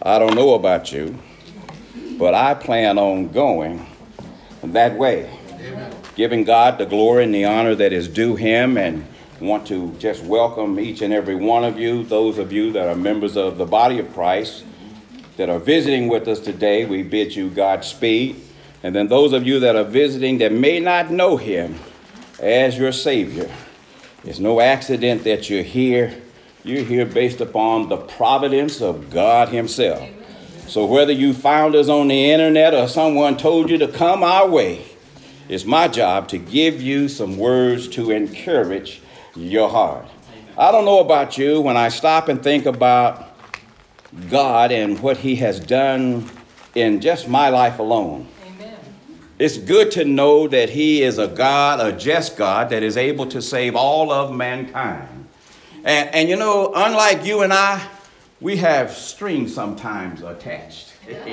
I don't know about you, but I plan on going that way. Amen. Giving God the glory and the honor that is due him, and want to just welcome each and every one of you, those of you that are members of the body of Christ that are visiting with us today. We bid you Godspeed. And then those of you that are visiting that may not know him as your Savior, it's no accident that you're here. You're here based upon the providence of God himself. Amen. So whether you found us on the internet or someone told you to come our way, it's my job to give you some words to encourage your heart. I don't know about you, when I stop and think about God and what he has done in just my life alone, amen, it's good to know that he is a God, a just God, that is able to save all of mankind. And you know, unlike you and I, we have strings sometimes attached.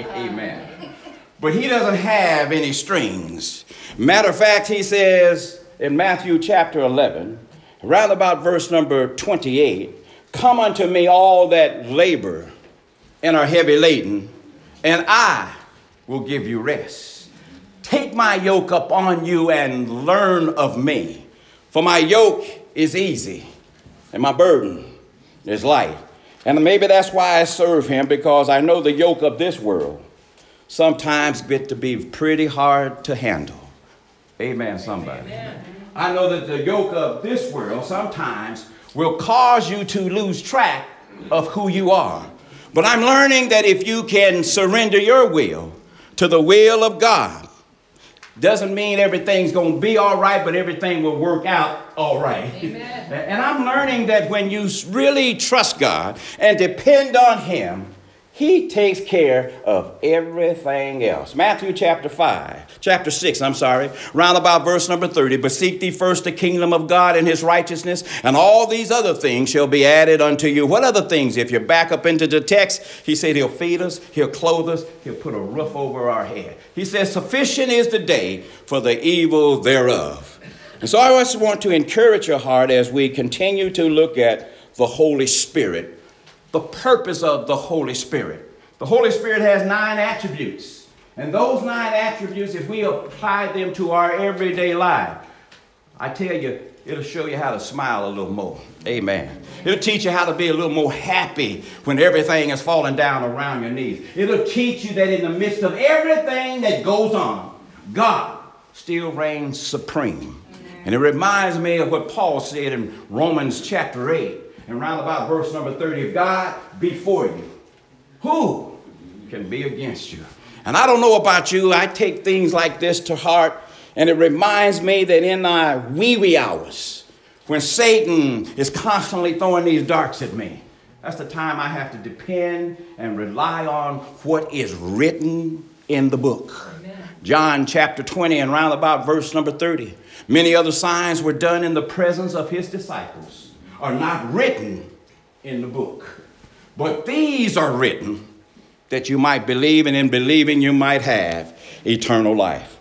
Amen. But he doesn't have any strings. Matter of fact, he says in Matthew chapter 11, around about verse number 28, "Come unto me all that labor and are heavy laden, and I will give you rest. Take my yoke upon you and learn of me, for my yoke is easy and my burden is light." And maybe that's why I serve him, because I know the yoke of this world sometimes get to be pretty hard to handle. Amen, somebody. Amen. I know that the yoke of this world sometimes will cause you to lose track of who you are. But I'm learning that if you can surrender your will to the will of God, doesn't mean everything's going to be all right, but everything will work out all right. Amen. And I'm learning that when you really trust God and depend on him, he takes care of everything else. Matthew chapter 6, round about verse number 30. "But seek thee first the kingdom of God and his righteousness, and all these other things shall be added unto you." What other things? If you back up into the text, he said he'll feed us, he'll clothe us, he'll put a roof over our head. He says, "Sufficient is the day for the evil thereof." And so I just want to encourage your heart as we continue to look at the Holy Spirit. The purpose of the Holy Spirit. The Holy Spirit has 9 attributes. And those 9 attributes, if we apply them to our everyday life, I tell you, it'll show you how to smile a little more. Amen. It'll teach you how to be a little more happy when everything is falling down around your knees. It'll teach you that in the midst of everything that goes on, God still reigns supreme. And it reminds me of what Paul said in Romans chapter 8. And round about verse number 30, "If God be for you, who can be against you?" And I don't know about you, I take things like this to heart, and it reminds me that in my wee hours, when Satan is constantly throwing these darts at me, that's the time I have to depend and rely on what is written in the book. Amen. John chapter 20 and round about verse number 30. "Many other signs were done in the presence of his disciples, are not written in the book. But these are written that you might believe, and in believing you might have eternal life."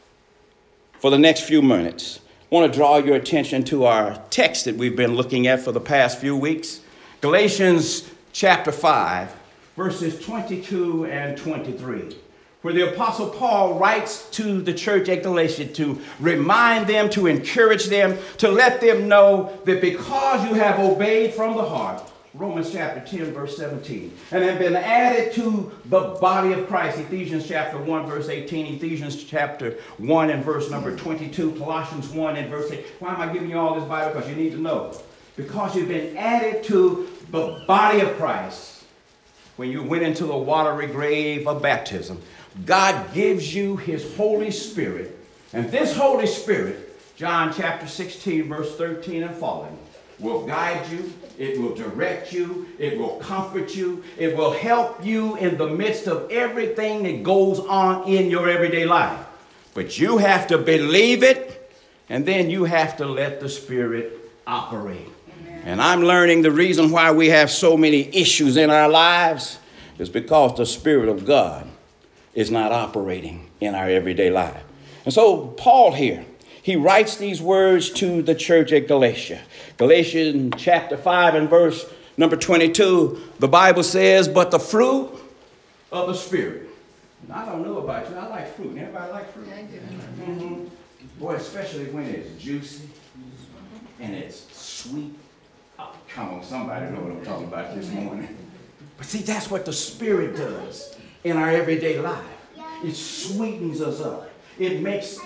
For the next few minutes, I want to draw your attention to our text that we've been looking at for the past few weeks. Galatians chapter 5, verses 22 and 23. Where the Apostle Paul writes to the church at Galatia to remind them, to encourage them, to let them know that because you have obeyed from the heart, Romans chapter 10, verse 17, and have been added to the body of Christ, Ephesians chapter 1, verse 18, Ephesians chapter 1 and verse number 22, Colossians 1 and verse 8. Why am I giving you all this Bible? Because you need to know. Because you've been added to the body of Christ when you went into the watery grave of baptism. God gives you his Holy Spirit. And this Holy Spirit, John chapter 16, verse 13 and following, will guide you. It will direct you. It will comfort you. It will help you in the midst of everything that goes on in your everyday life. But you have to believe it, and then you have to let the Spirit operate. Amen. And I'm learning the reason why we have so many issues in our lives is because the Spirit of God is not operating in our everyday life. And so Paul here, he writes these words to the church at Galatia. Galatians chapter 5 and verse number 22, the Bible says, "But the fruit of the Spirit. Now, I don't know about you. I like fruit. Everybody like fruit? I do. Mm-hmm. Boy, especially when it's juicy and it's sweet. Oh, come on, somebody know what I'm talking about this morning. But see, that's what the Spirit does in our everyday life. It sweetens us up. It makes...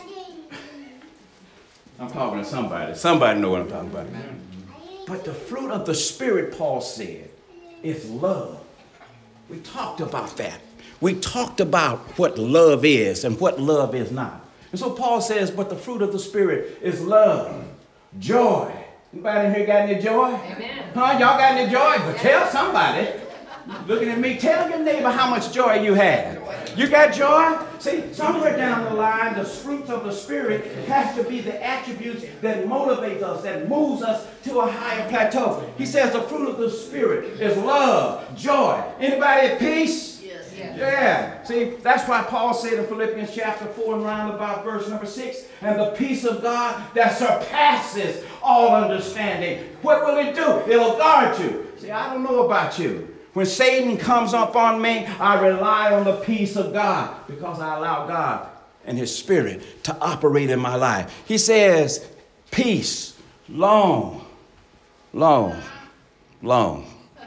I'm talking to somebody. Somebody know what I'm talking about. But the fruit of the Spirit, Paul said, is love. We talked about that. We talked about what love is and what love is not. And so Paul says, but the fruit of the Spirit is love, joy. Anybody in here got any joy? Amen. Huh? Y'all got any joy? But tell somebody. Looking at me, tell your neighbor how much joy you have. You got joy? See, somewhere down the line, the fruits of the Spirit has to be the attributes that motivate us, that moves us to a higher plateau. He says the fruit of the Spirit is love, joy. Anybody at peace? Yes. Yeah. See, that's why Paul said in Philippians chapter 4 and round about verse number 6, and the peace of God that surpasses all understanding. What will it do? It'll guard you. See, I don't know about you. When Satan comes up on me, I rely on the peace of God because I allow God and His Spirit to operate in my life. He says, peace, long. How long?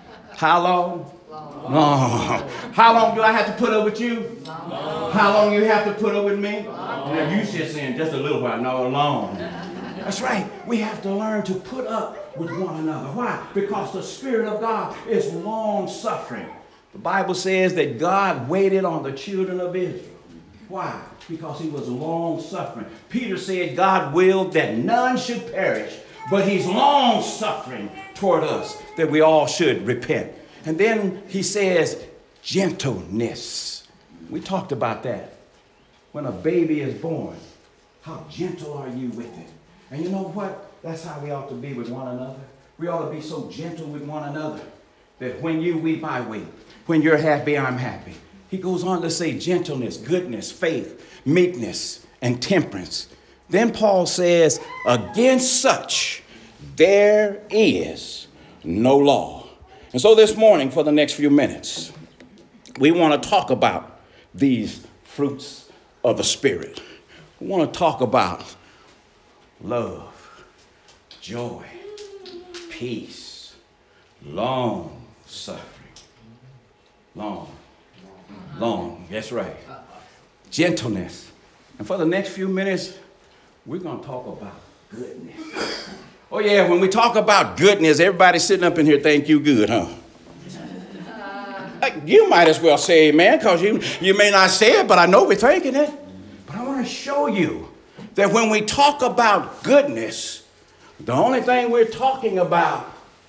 Long. How long do I have to put up with you? Long. How long you have to put up with me? Now you should say just a little while. No, long. That's right. We have to learn to put up with one another. Why? Because the Spirit of God is long suffering. The Bible says that God waited on the children of Israel. Why? Because He was long suffering. Peter said God willed that none should perish, but He's long suffering toward us that we all should repent. And then he says gentleness. We talked about that. When a baby is born, how gentle are you with it? And you know what? That's how we ought to be with one another. We ought to be so gentle with one another that when you weep, I weep. When you're happy, I'm happy. He goes on to say gentleness, goodness, faith, meekness, and temperance. Then Paul says, against such there is no law. And so this morning, for the next few minutes, we want to talk about these fruits of the Spirit. We want to talk about love, joy, peace, long suffering. Long, that's right. Gentleness. And for the next few minutes, we're going to talk about goodness. Oh yeah, when we talk about goodness, everybody sitting up in here think you good, huh? You might as well say amen, because you may not say it, but I know we're thinking it. But I want to show you that when we talk about goodness, the only thing we're talking about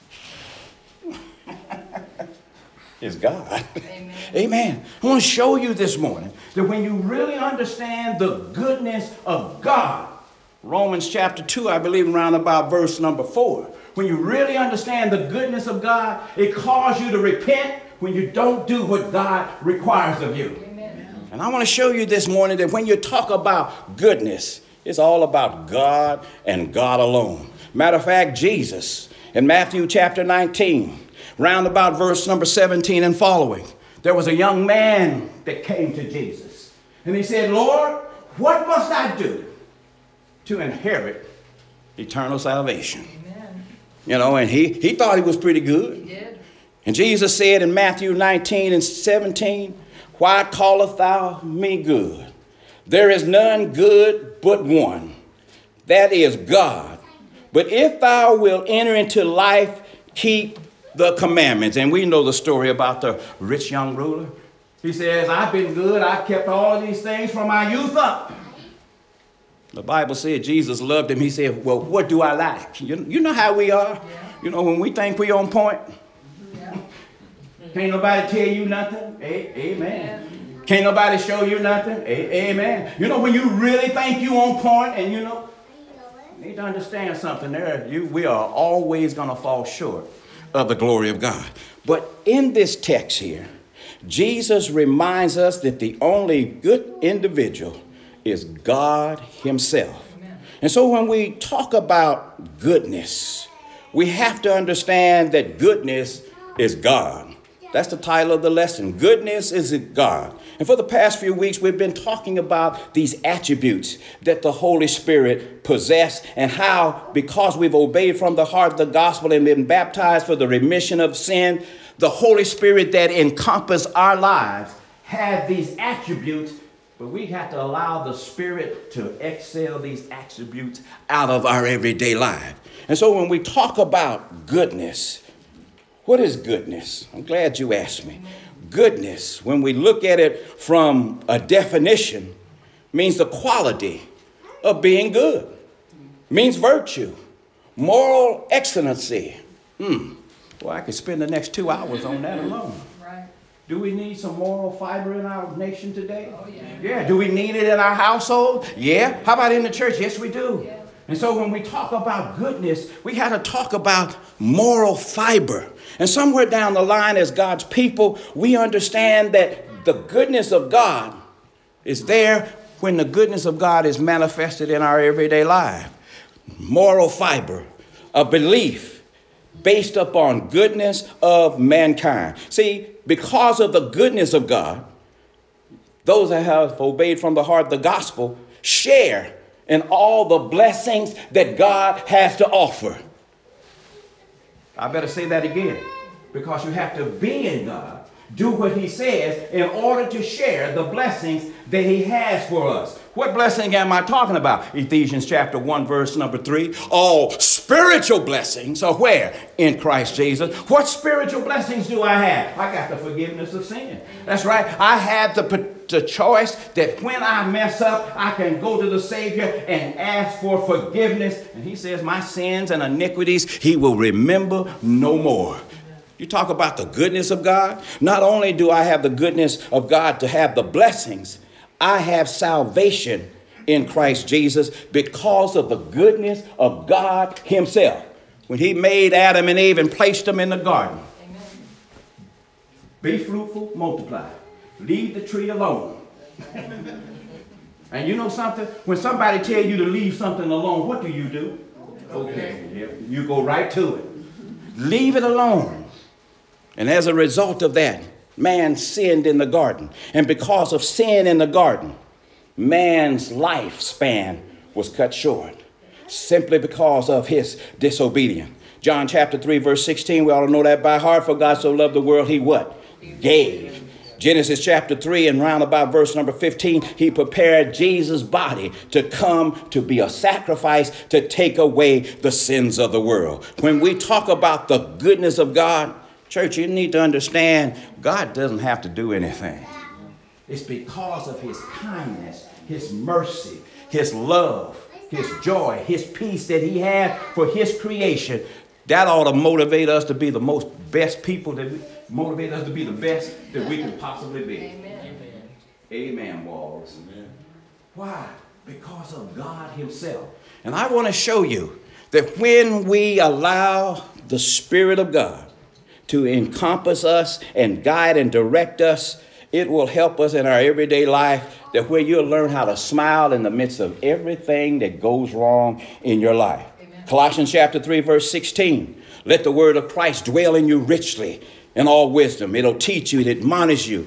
is God. Amen. Amen. I want to show you this morning that when you really understand the goodness of God, Romans chapter 2, I believe, around about verse number 4. When you really understand the goodness of God, it calls you to repent when you don't do what God requires of you. Amen. And I want to show you this morning that when you talk about goodness, it's all about God and God alone. Matter of fact, Jesus, in Matthew chapter 19, round about verse number 17 and following, there was a young man that came to Jesus. And he said, Lord, what must I do to inherit eternal salvation? Amen. You know, and he thought he was pretty good. He did. And Jesus said in Matthew 19 and 17, why callest thou me good? There is none good but one, that is God. But if thou wilt enter into life, keep the commandments. And we know the story about the rich young ruler. He says, I've been good. I've kept all of these things from my youth up. The Bible said Jesus loved him. He said, well, what do I lack? You know how we are. Yeah. You know, when we think we're on point. Yeah. Can't nobody tell you nothing. Amen. Can't nobody show you nothing. Amen. You know, when you really think you on point and you know, you need to understand something there. We are always going to fall short of the glory of God. But in this text here, Jesus reminds us that the only good individual is God Himself. Amen. And so when we talk about goodness, we have to understand that goodness is God. That's the title of the lesson. Goodness is God. And for the past few weeks, we've been talking about these attributes that the Holy Spirit possesses and how, because we've obeyed from the heart the gospel and been baptized for the remission of sin, the Holy Spirit that encompasses our lives has these attributes, but we have to allow the Spirit to exhale these attributes out of our everyday life. And so when we talk about goodness, what is goodness? I'm glad you asked me. Goodness, when we look at it from a definition, means the quality of being good. Means virtue, moral excellency. Well, I could spend the next 2 hours on that alone. Right. Do we need some moral fiber in our nation today? Oh, yeah. Yeah. Do we need it in our household? Yeah. How about in the church? Yes, we do. Yeah. And so when we talk about goodness, we have to talk about moral fiber. And somewhere down the line as God's people, we understand that the goodness of God is there when the goodness of God is manifested in our everyday life. Moral fiber, a belief based upon goodness of mankind. See, because of the goodness of God, those that have obeyed from the heart the gospel share in all the blessings that God has to offer. I better say that again, because you have to be in God, do what he says in order to share the blessings that he has for us. What blessing am I talking about? Ephesians chapter 1, verse number 3. All spiritual blessings are where? In Christ Jesus. What spiritual blessings do I have? I got the forgiveness of sin. That's right. I have the choice that when I mess up, I can go to the Savior and ask for forgiveness. And he says, my sins and iniquities, he will remember no more. You talk about the goodness of God. Not only do I have the goodness of God to have the blessings, I have salvation in Christ Jesus because of the goodness of God himself. When he made Adam and Eve and placed them in the garden. Amen. Be fruitful, multiply. Leave the tree alone. And you know something? When somebody tells you to leave something alone, what do? Okay. Yeah. You go right to it. Leave it alone. And as a result of that, man sinned in the garden. And because of sin in the garden, man's lifespan was cut short. Simply because of his disobedience. John chapter 3, verse 16, we ought to know that by heart. For God so loved the world, he what? Gave. Genesis chapter 3 and round about verse number 15, he prepared Jesus' body to come to be a sacrifice to take away the sins of the world. When we talk about the goodness of God, church, you need to understand God doesn't have to do anything. It's because of his kindness, his mercy, his love, his joy, his peace that he had for his creation. That ought to motivate us to be the most best people, motivate us to be the best that we can possibly be. Amen. Amen, Walls. Amen. Why? Because of God himself. And I want to show you that when we allow the Spirit of God to encompass us and guide and direct us, it will help us in our everyday life, that where you'll learn how to smile in the midst of everything that goes wrong in your life. Amen. Colossians chapter 3, verse 16. Let the word of Christ dwell in you richly in all wisdom. It'll teach you, it'll admonish you,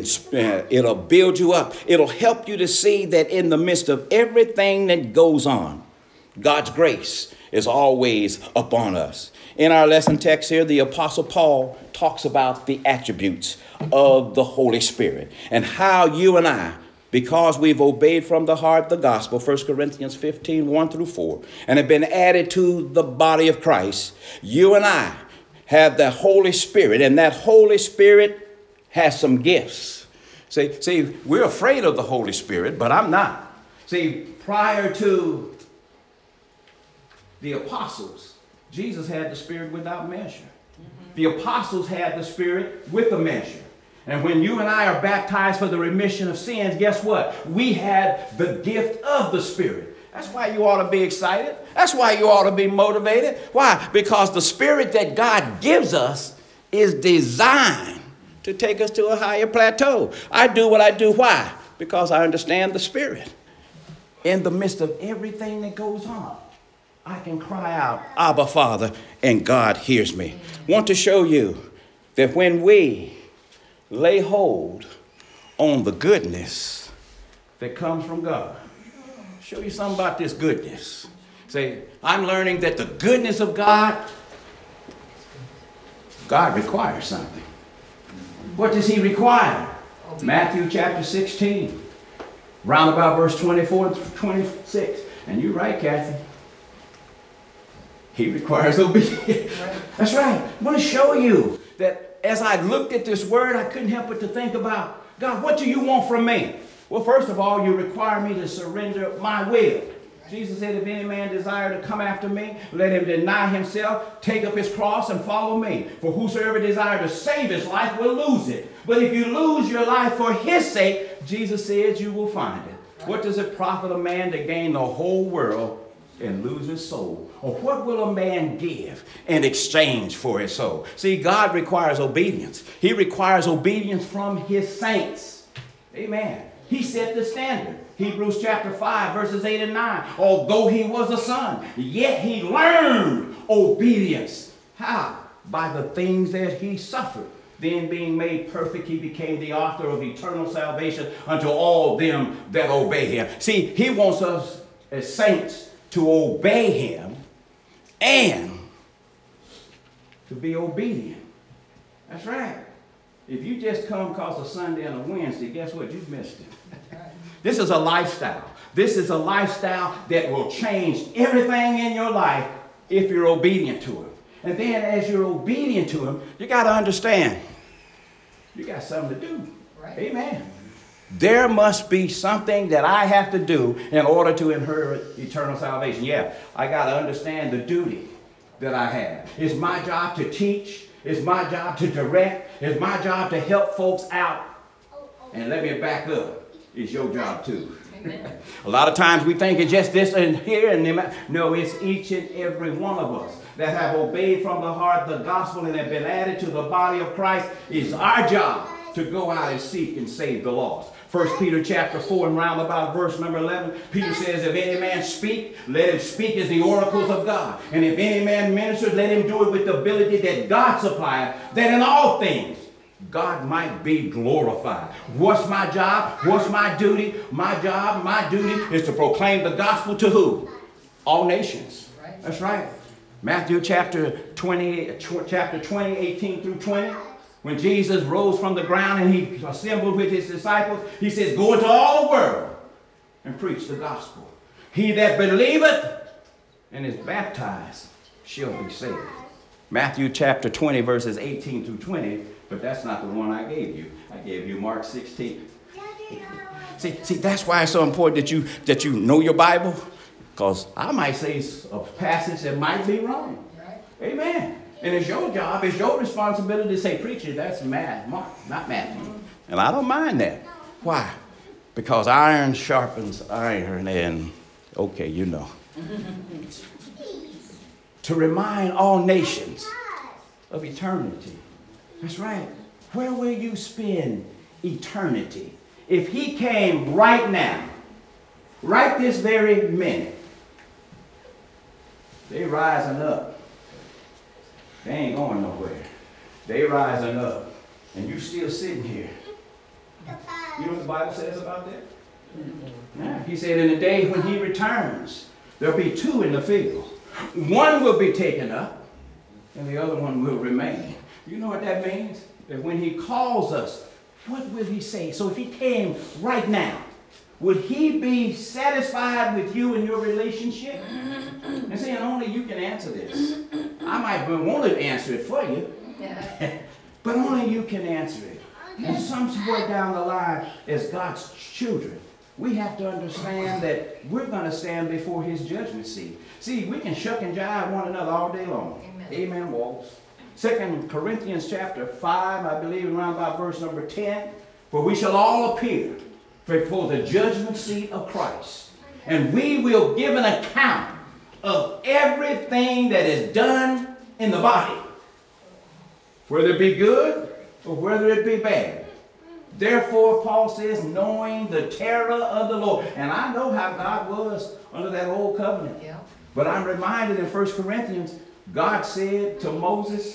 it'll build you up. It'll help you to see that in the midst of everything that goes on, God's grace is always upon us. In our lesson text here, the Apostle Paul talks about the attributes of the Holy Spirit and how you and I, because we've obeyed from the heart the gospel, 1 Corinthians 15, 1 through 4, and have been added to the body of Christ, you and I have the Holy Spirit, and that Holy Spirit has some gifts. See, we're afraid of the Holy Spirit, but I'm not. See, prior to the apostles, Jesus had the Spirit without measure. The apostles had the Spirit with a measure. And when you and I are baptized for the remission of sins, guess what? We had the gift of the Spirit. That's why you ought to be excited. That's why you ought to be motivated. Why? Because the Spirit that God gives us is designed to take us to a higher plateau. I do what I do. Why? Because I understand the Spirit. In the midst of everything that goes on, I can cry out, Abba, Father, and God hears me. Want to show you that when we lay hold on the goodness that comes from God, show you something about this goodness. Say, I'm learning that the goodness of God requires something. What does he require? Matthew chapter 16, round about verse 24 to 26. And you're right, Kathy. He requires obedience. That's right. I want to show you that as I looked at this word, I couldn't help but to think about, God, what do you want from me? Well, first of all, you require me to surrender my will. Jesus said, if any man desire to come after me, let him deny himself, take up his cross, and follow me. For whosoever desire to save his life will lose it. But if you lose your life for his sake, Jesus says you will find it. What does it profit a man to gain the whole world and lose his soul? Or what will a man give in exchange for his soul? See, God requires obedience. He requires obedience from his saints. Amen. He set the standard. Hebrews chapter 5, verses 8 and 9. Although he was a son, yet he learned obedience. How? By the things that he suffered. Then being made perfect, he became the author of eternal salvation unto all them that obey him. See, he wants us as saints to obey him and to be obedient. That's right. If you just come because of Sunday and a Wednesday, guess what? You've missed it. This is a lifestyle. This is a lifestyle that will change everything in your life if you're obedient to him. And then as you're obedient to him, you got to understand, you got something to do. Right. Amen. There must be something that I have to do in order to inherit eternal salvation. Yeah, I got to understand the duty that I have. It's my job to teach. It's my job to direct. It's my job to help folks out. And let me back up. It's your job too. Amen. A lot of times we think it's just this and here and them. No, it's each and every one of us that have obeyed from the heart the gospel and have been added to the body of Christ. It's our job to go out and seek and save the lost. 1 Peter chapter 4 and round about verse number 11, Peter says, if any man speak, let him speak as the oracles of God. And if any man minister, let him do it with the ability that God supplies, that in all things God might be glorified. What's my job? What's my duty? My job, my duty is to proclaim the gospel to who? All nations. That's right. Matthew chapter 20, 18 through 20. When Jesus rose from the ground and he assembled with his disciples, he says, go into all the world and preach the gospel. He that believeth and is baptized shall be saved. Matthew chapter 20, verses 18 through 20, but that's not the one I gave you. I gave you Mark 16. See, that's why it's so important that you know your Bible, because I might say a passage that might be wrong. Amen. And it's your job, it's your responsibility to say, preacher, that's Mark, not Matthew. And I don't mind that. Why? Because iron sharpens iron, and okay, you know. To remind all nations of eternity. That's right. Where will you spend eternity? If he came right now, right this very minute, they rising up. They ain't going nowhere. They rising up. And you still sitting here. You know what the Bible says about that? Yeah. He said in the day when he returns, there'll be two in the field. One will be taken up, and the other one will remain. You know what that means? That when he calls us, what will he say? So if he came right now, would he be satisfied with you and your relationship? And saying only you can answer this. I might want to answer it for you, but only you can answer it. And somewhere down the line, as God's children, we have to understand that we're going to stand before his judgment seat. See, we can shuck and jive one another all day long. Amen, Walls. 2 Corinthians chapter 5, I believe, around about verse number 10. For we shall all appear before the judgment seat of Christ. And we will give an account of everything that is done in the body, whether it be good or whether it be bad. Therefore, Paul says, knowing the terror of the Lord. And I know how God was under that old covenant. Yeah. But I'm reminded in 1 Corinthians, God said to Moses,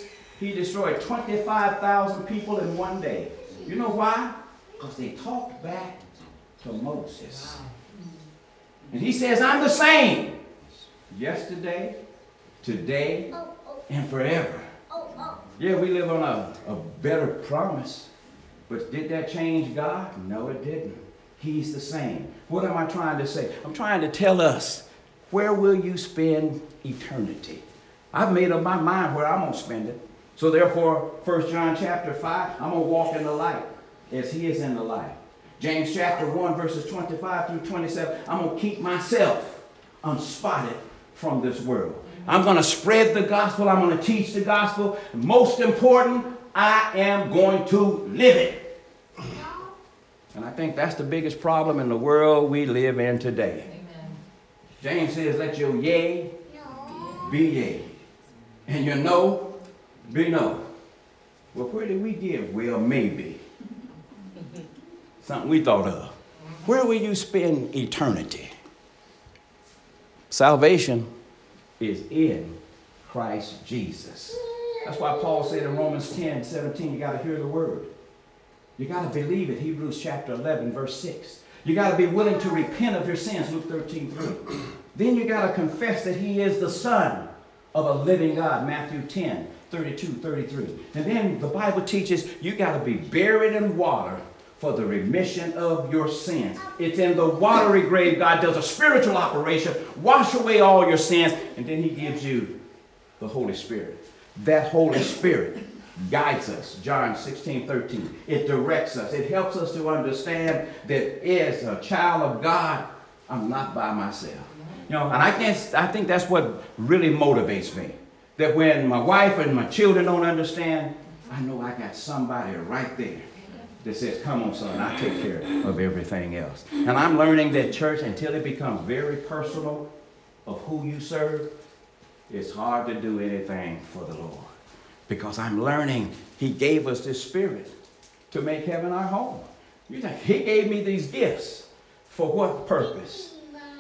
He destroyed 25,000 people in one day. You know why? Because they talked back to Moses. And he says, I'm the same yesterday, today, and forever. Yeah, we live on a better promise. But did that change God? No, it didn't. He's the same. What am I trying to say? I'm trying to tell us, where will you spend eternity? I've made up my mind where I'm going to spend it. So therefore, 1 John chapter 5, I'm going to walk in the light as he is in the light. James chapter 1, verses 25 through 27, I'm going to keep myself unspotted from this world. I'm going to spread the gospel. I'm going to teach the gospel. Most important, I am going to live it. And I think that's the biggest problem in the world we live in today. Amen. James says, let your yea be yea, and your no be no. Well, where did we give? Well, maybe. Something we thought of. Where will you spend eternity? Salvation is in Christ Jesus. That's why Paul said in Romans 10:17, you got to hear the word. You got to believe it. Hebrews chapter 11, verse 6. You got to be willing to repent of your sins, Luke 13:3. Then you got to confess that he is the Son of a living God, Matthew 10:32-33. And then the Bible teaches you got to be buried in water for the remission of your sins. It's in the watery grave God does a spiritual operation, wash away all your sins, and then he gives you the Holy Spirit. That Holy Spirit guides us. John 16:13. It directs us. It helps us to understand that as a child of God, I'm not by myself. You know, and I think that's what really motivates me. That when my wife and my children don't understand, I know I got somebody right there that says, come on, son, I take care of everything else. And I'm learning that, church, until it becomes very personal of who you serve, it's hard to do anything for the Lord. Because I'm learning he gave us this spirit to make heaven our home. You think he gave me these gifts for what purpose?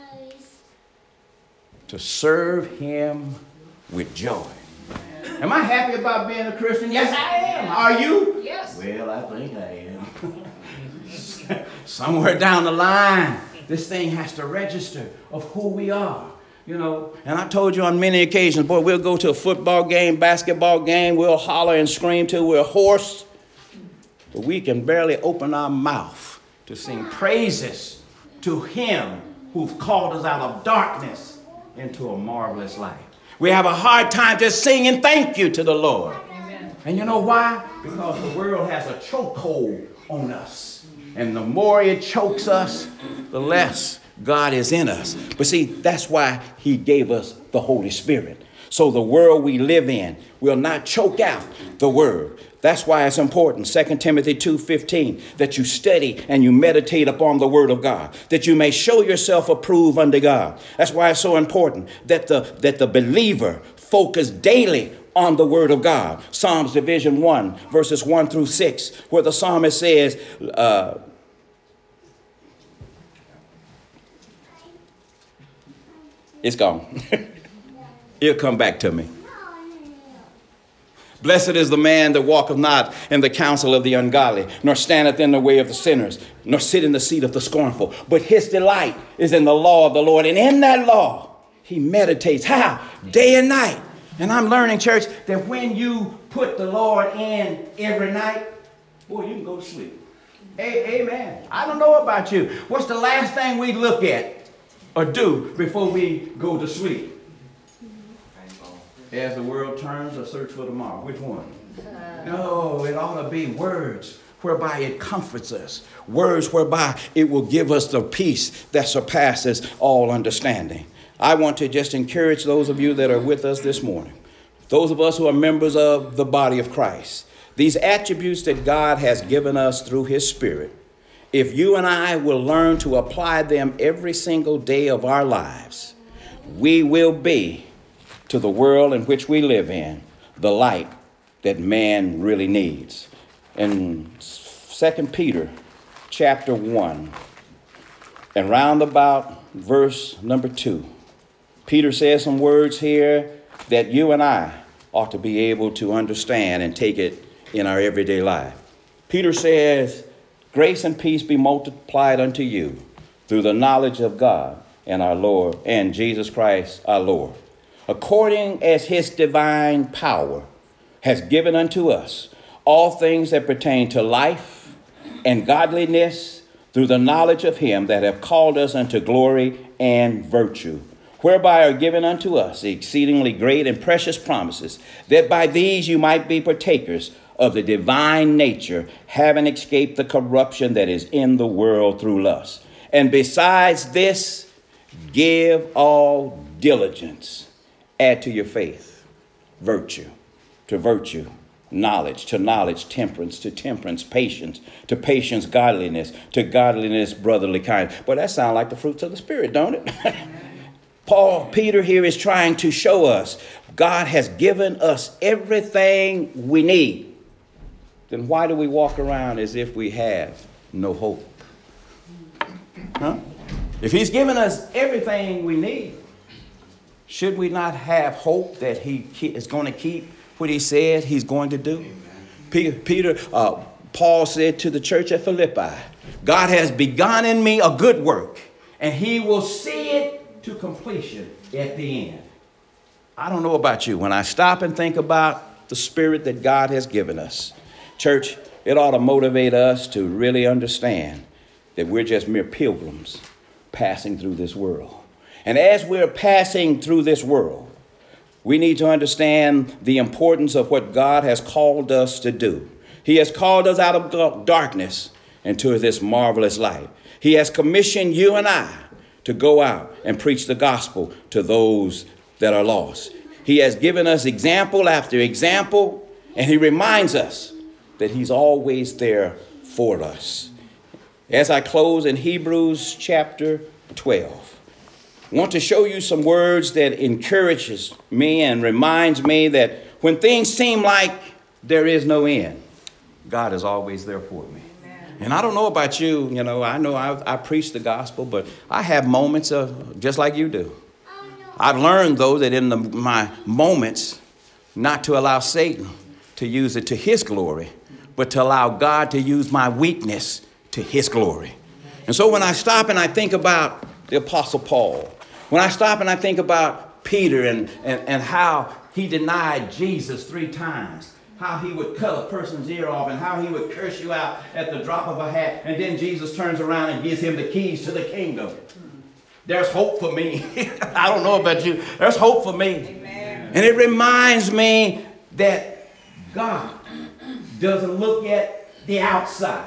To serve him with joy. Am I happy about being a Christian? Yes, I am. Are you? Yes. Well, I think I am. Somewhere down the line, this thing has to register of who we are. You know, and I told you on many occasions, boy, we'll go to a football game, basketball game, we'll holler and scream till we're hoarse, but we can barely open our mouth to sing praises to him who's called us out of darkness into a marvelous light. We have a hard time just singing thank you to the Lord. Amen. And you know why? Because the world has a chokehold on us. And the more it chokes us, the less God is in us. But see, that's why he gave us the Holy Spirit. So the world we live in will not choke out the word. That's why it's important, 2 Timothy 2:15, that you study and you meditate upon the word of God, that you may show yourself approved unto God. That's why it's so important that the believer focus daily on the word of God. Psalms division 1, verses 1 through 6, where the psalmist says, it's gone. It'll come back to me. Blessed is the man that walketh not in the counsel of the ungodly, nor standeth in the way of the sinners, nor sit in the seat of the scornful. But his delight is in the law of the Lord. And in that law, he meditates. How? Day and night. And I'm learning, church, that when you put the Lord in every night, boy, you can go to sleep. Amen. I don't know about you. What's the last thing we look at or do before we go to sleep? As the world turns, or search for tomorrow. Which one? No, it ought to be words whereby it comforts us. Words whereby it will give us the peace that surpasses all understanding. I want to just encourage those of you that are with us this morning. Those of us who are members of the body of Christ. These attributes that God has given us through his Spirit. If you and I will learn to apply them every single day of our lives, we will be, to the world in which we live in, the light that man really needs. In 2 Peter chapter 1 and round about verse number 2, Peter says some words here that you and I ought to be able to understand and take it in our everyday life. Peter says, grace and peace be multiplied unto you through the knowledge of God and our Lord and Jesus Christ our Lord, according as his divine power has given unto us all things that pertain to life and godliness through the knowledge of him that have called us unto glory and virtue, whereby are given unto us exceedingly great and precious promises, that by these you might be partakers of the divine nature, having escaped the corruption that is in the world through lust. And besides this, give all diligence, add to your faith virtue, to virtue knowledge, to knowledge temperance, to temperance patience, to patience godliness, to godliness brotherly kindness. But that sounds like the fruits of the Spirit, don't it? Peter here is trying to show us God has given us everything we need. Then why do we walk around as if we have no hope? Huh? If he's given us everything we need, should we not have hope that he is going to keep what he said he's going to do? Paul said to the church at Philippi, God has begun in me a good work, and he will see it to completion at the end. I don't know about you. When I stop and think about the spirit that God has given us, church, it ought to motivate us to really understand that we're just mere pilgrims passing through this world. And as we're passing through this world, we need to understand the importance of what God has called us to do. He has called us out of darkness into this marvelous light. He has commissioned you and I to go out and preach the gospel to those that are lost. He has given us example after example, and he reminds us that he's always there for us. As I close in Hebrews chapter 12, I want to show you some words that encourages me and reminds me that when things seem like there is no end, God is always there for me. Amen. And I don't know about you, I know I preach the gospel, but I have moments of just like you do. I've learned, though, that in my moments, not to allow Satan to use it to his glory, but to allow God to use my weakness to his glory. And so when I stop and I think about the Apostle Paul, when I stop and I think about Peter and how he denied Jesus 3 times, how he would cut a person's ear off and how he would curse you out at the drop of a hat, and then Jesus turns around and gives him the keys to the kingdom. There's hope for me. I don't know about you. There's hope for me. Amen. And it reminds me that God doesn't look at the outside.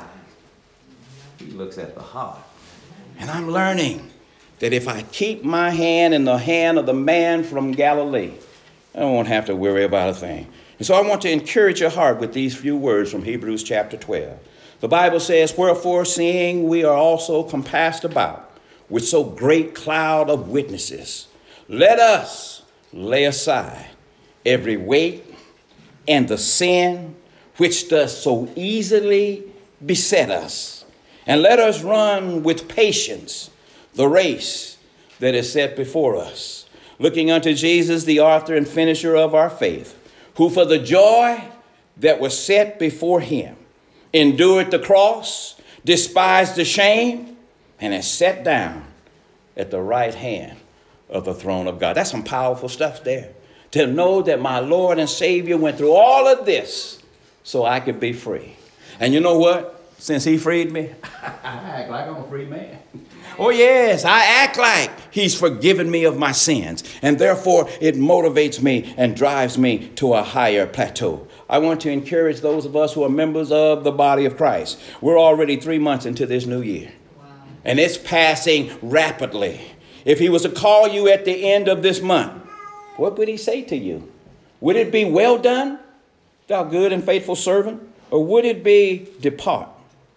He looks at the heart. And I'm learning that if I keep my hand in the hand of the man from Galilee, I won't have to worry about a thing. And so I want to encourage your heart with these few words from Hebrews chapter 12. The Bible says, wherefore, seeing we are also compassed about with so great cloud of witnesses, let us lay aside every weight and the sin which does so easily beset us, and let us run with patience the race that is set before us, looking unto Jesus, the author and finisher of our faith, who for the joy that was set before him endured the cross, despised the shame, and is set down at the right hand of the throne of God. That's some powerful stuff there. To know that my Lord and Savior went through all of this so I could be free. And you know what? Since he freed me, I act like I'm a free man. Oh, yes, I act like he's forgiven me of my sins. And therefore, it motivates me and drives me to a higher plateau. I want to encourage those of us who are members of the body of Christ. We're already 3 months into this new year. Wow. And it's passing rapidly. If he was to call you at the end of this month, what would he say to you? Would it be well done, thou good and faithful servant? Or would it be depart?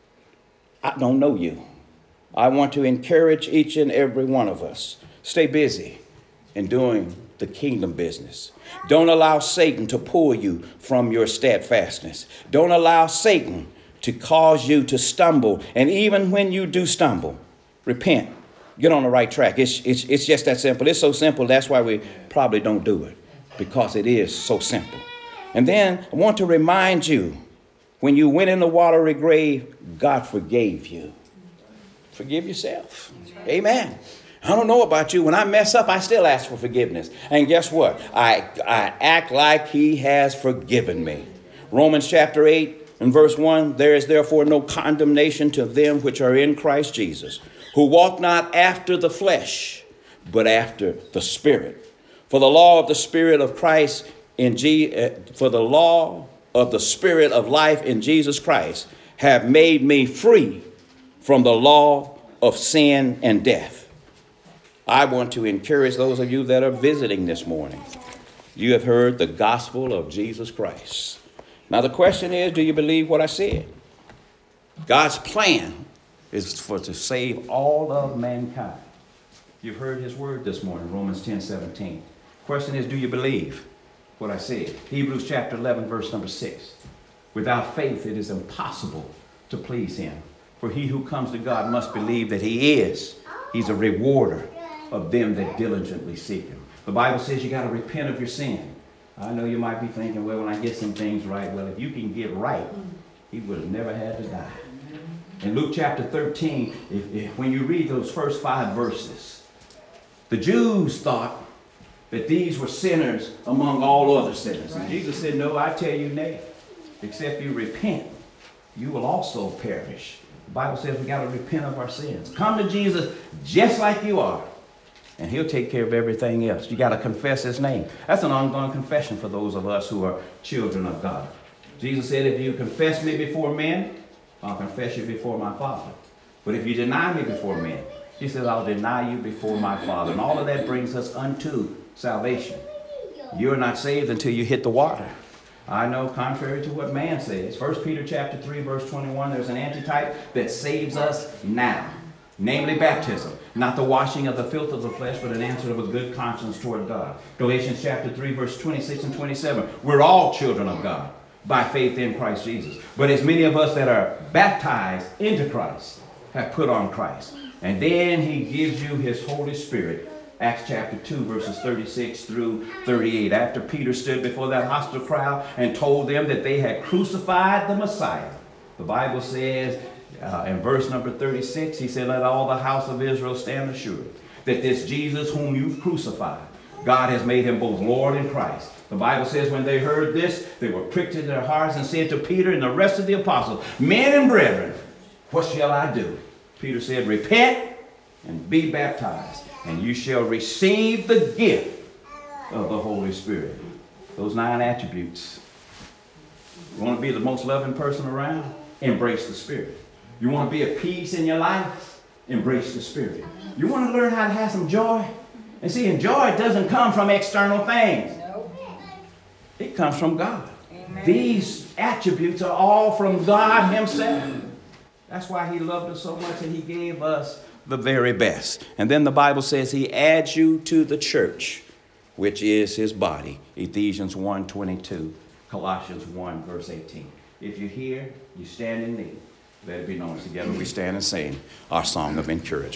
I don't know you. I want to encourage each and every one of us. Stay busy in doing the kingdom business. Don't allow Satan to pull you from your steadfastness. Don't allow Satan to cause you to stumble. And even when you do stumble, repent. Get on the right track. It's just that simple. It's so simple. That's why we probably don't do it. because it is so simple. And then I want to remind you, when you went in the watery grave, God forgave you. Forgive yourself. Amen. I don't know about you. When I mess up, I still ask for forgiveness. And guess what? I act like he has forgiven me. Romans chapter 8 and verse 1, there is therefore no condemnation to them which are in Christ Jesus, who walk not after the flesh, but after the Spirit. For the law of the Spirit of Christ for the law of the Spirit of life in Jesus Christ have made me free from the law of sin and death. I want to encourage those of you that are visiting this morning. You have heard the gospel of Jesus Christ. Now the question is, do you believe what I said? God's plan is to save all of mankind. You've heard his word this morning, Romans 10:17. Question is, do you believe what I said? Hebrews chapter 11, verse number 6. Without faith, it is impossible to please him. For he who comes to God must believe that he's a rewarder of them that diligently seek him. The Bible says you got to repent of your sin. I know you might be thinking, well, when I get some things right, well, if you can get right, he would have never had to die. In Luke chapter 13, when you read those first 5 verses, the Jews thought that these were sinners among all other sinners. And Jesus said, no, I tell you nay, except you repent, you will also perish. The Bible says we got to repent of our sins. Come to Jesus just like you are, and he'll take care of everything else. You got to confess his name. That's an ongoing confession for those of us who are children of God. Jesus said, if you confess me before men, I'll confess you before my Father. But if you deny me before men, he says, I'll deny you before my Father. And all of that brings us unto salvation. You're not saved until you hit the water. I know, contrary to what man says. 1 Peter chapter 3, verse 21, there's an antitype that saves us now. Namely baptism. Not the washing of the filth of the flesh, but an answer of a good conscience toward God. Galatians chapter 3, verse 26 and 27. We're all children of God by faith in Christ Jesus. But as many of us that are baptized into Christ have put on Christ. And then he gives you his Holy Spirit. Acts chapter 2, verses 36 through 38. After Peter stood before that hostile crowd and told them that they had crucified the Messiah, the Bible says in verse number 36, he said, let all the house of Israel stand assured that this Jesus whom you've crucified, God has made him both Lord and Christ. The Bible says when they heard this, they were pricked in their hearts and said to Peter and the rest of the apostles, men and brethren, what shall I do? Peter said, repent and be baptized, and you shall receive the gift of the Holy Spirit. Those 9 attributes. You want to be the most loving person around? Embrace the Spirit. You want to be at peace in your life? Embrace the Spirit. You want to learn how to have some joy? And see, and joy doesn't come from external things. It comes from God. Amen. These attributes are all from God himself. That's why he loved us so much and he gave us the very best. And then the Bible says he adds you to the church, which is his body. Ephesians 1:22, Colossians 1, verse 18. If you're here, you stand in need. Let it be known. Together we stand and sing our song of encouragement.